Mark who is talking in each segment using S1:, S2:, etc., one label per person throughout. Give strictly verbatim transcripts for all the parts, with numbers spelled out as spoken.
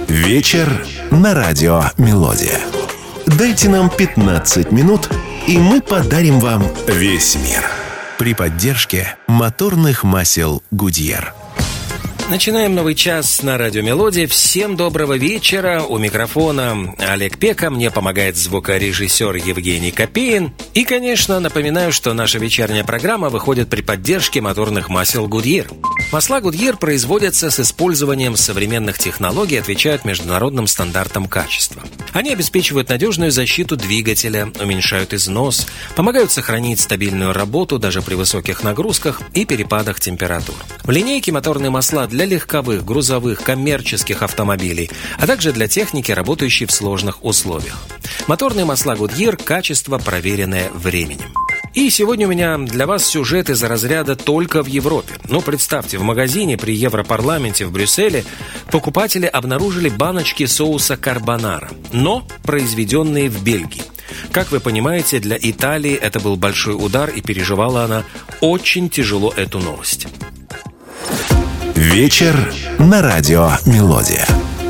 S1: Вечер на радио «Мелодия». Дайте нам пятнадцать минут, и мы подарим вам весь мир. При поддержке моторных масел «Гудьер».
S2: Начинаем новый час на радио «Мелодия». Всем доброго вечера. У микрофона Олег Пека. Мне помогает звукорежиссер Евгений Копеин. И, конечно, напоминаю, что наша вечерняя программа выходит при поддержке моторных масел «Гудьер». Масла «Гудьер» производятся с использованием современных технологий и отвечают международным стандартам качества. Они обеспечивают надежную защиту двигателя, уменьшают износ, помогают сохранить стабильную работу даже при высоких нагрузках и перепадах температур. В линейке моторные масла для легковых, грузовых, коммерческих автомобилей, а также для техники, работающей в сложных условиях. Моторные масла «Гудьер» – качество, проверенное временем. И сегодня у меня для вас сюжет из разряда «Только в Европе». Ну, представьте, в магазине при Европарламенте в Брюсселе покупатели обнаружили баночки соуса карбонара, но произведенные в Бельгии. Как вы понимаете, для Италии это был большой удар, и переживала она очень тяжело эту новость.
S1: Вечер на радио «Мелодия».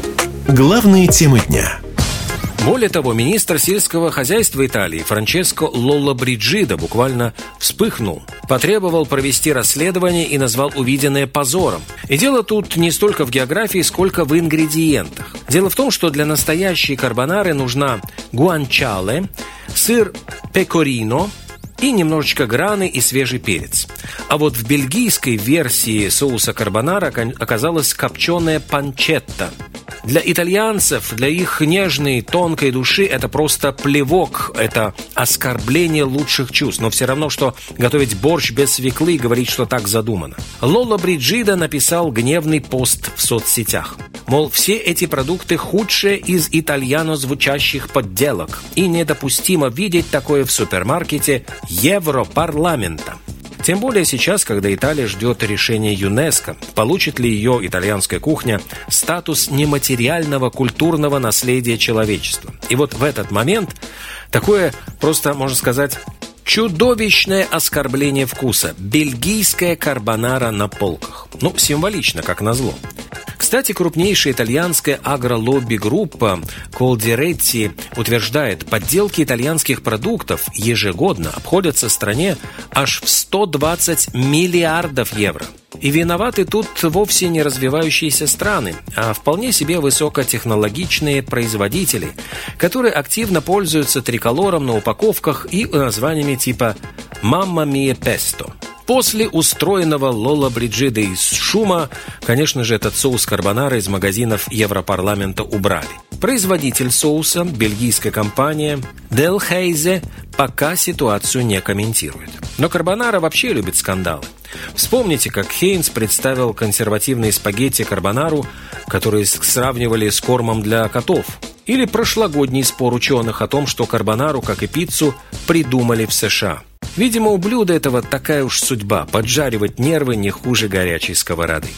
S1: Главные темы дня.
S2: Более того, министр сельского хозяйства Италии Франческо Лоллобриджидо буквально вспыхнул, потребовал провести расследование и назвал увиденное позором. И дело тут не столько в географии, сколько в ингредиентах. Дело в том, что для настоящей карбонары нужна гуанчале, сыр пекорино и немножечко граны и свежий перец. А вот в бельгийской версии соуса карбонара оказалась копченая панчетта. Для итальянцев, для их нежной, тонкой души это просто плевок, это оскорбление лучших чувств. Но все равно, что готовить борщ без свеклы и говорить, что так задумано. Лоллобриджидо написал гневный пост в соцсетях. Мол, все эти продукты худшие из итальяно звучащих подделок. И недопустимо видеть такое в супермаркете Европарламента. Тем более сейчас, когда Италия ждет решения ЮНЕСКО, получит ли ее итальянская кухня статус нематериального культурного наследия человечества. И вот в этот момент такое, просто, можно сказать, чудовищное оскорбление вкуса. Бельгийская карбонара на полках. Ну, символично, как назло. Кстати, крупнейшая итальянская агролобби-группа Колдиретти утверждает, подделки итальянских продуктов ежегодно обходятся стране аж в сто двадцать миллиардов евро. И виноваты тут вовсе не развивающиеся страны, а вполне себе высокотехнологичные производители, которые активно пользуются триколором на упаковках и названиями типа «Мамма мия песто». После устроенного Лоллобриджидо из шума, конечно же, этот соус карбонара из магазинов Европарламента убрали. Производитель соуса, бельгийская компания Делхейзе, пока ситуацию не комментирует. Но карбонара вообще любит скандалы. Вспомните, как Хейнс представил консервативные спагетти карбонару, которые сравнивали с кормом для котов. Или прошлогодний спор ученых о том, что карбонару, как и пиццу, придумали в США. Видимо, у блюда этого такая уж судьба – поджаривать нервы не хуже горячей сковороды.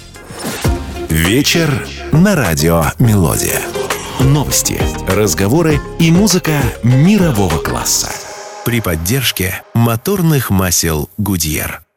S1: Вечер на радио «Мелодия». Новости, разговоры и музыка мирового класса. При поддержке моторных масел «Гудьер».